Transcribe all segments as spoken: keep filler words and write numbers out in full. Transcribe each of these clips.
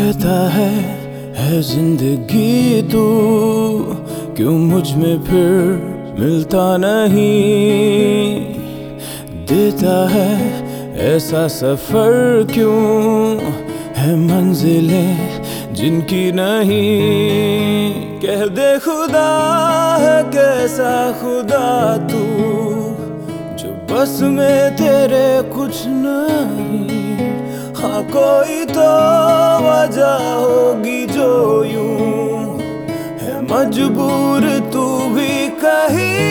कहता है है जिंदगी तू, क्यों मुझ में फिर मिलता नहीं। देता है ऐसा सफर, क्यों है मंजिलें जिनकी नहीं। कह दे खुदा है कैसा खुदा तू, जो बस में तेरे कुछ नहीं। हाँ कोई तो वजह होगी जो यूं है मजबूर तू भी कहीं।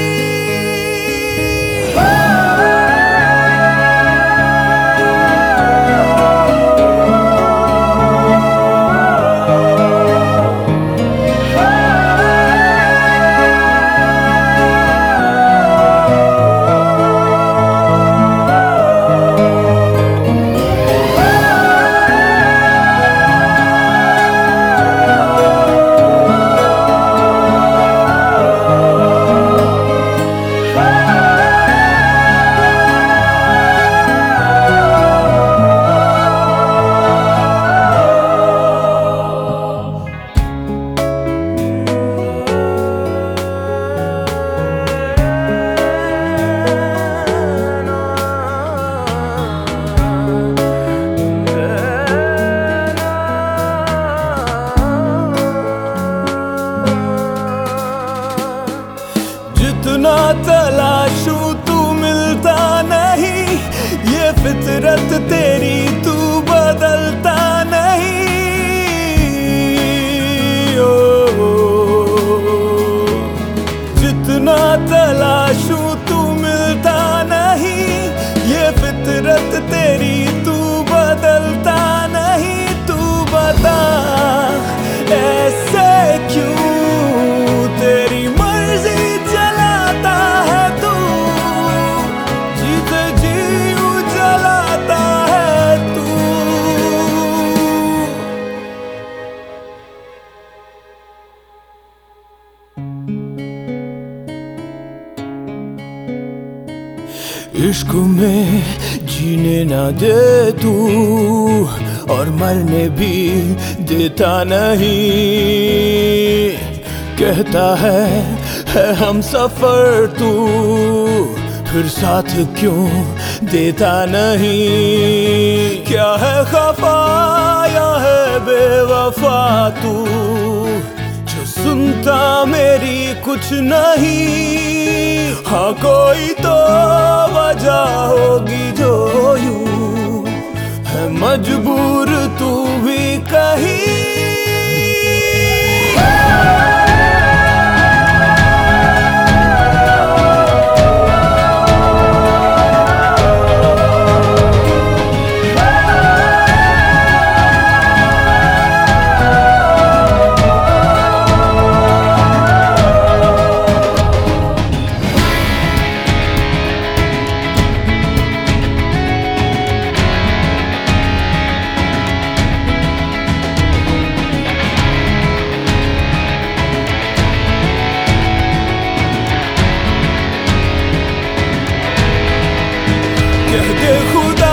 जितना तलाशूं तू मिलता नहीं, ये फितरत तेरी तू बदलता नहीं। ओ, जितना तलाशूं तू मिलता नहीं, ये फितरत तेरी तू बदलता नहीं। तू बता ऐसे क्यों, तेरी मर्जी जलाता है तू, जीते जी जलाता है तू। इश्क में जीने ना दे तू, और मरने भी देता नहीं। कहता है है हम सफर तू, फिर साथ क्यों देता नहीं। क्या है खफा या है बेवफा तू, जो सुनता मेरी कुछ नहीं। हाँ कोई तो वजह होगी जो यूं है मजबूर तू भी कहीं। कह दे खुदा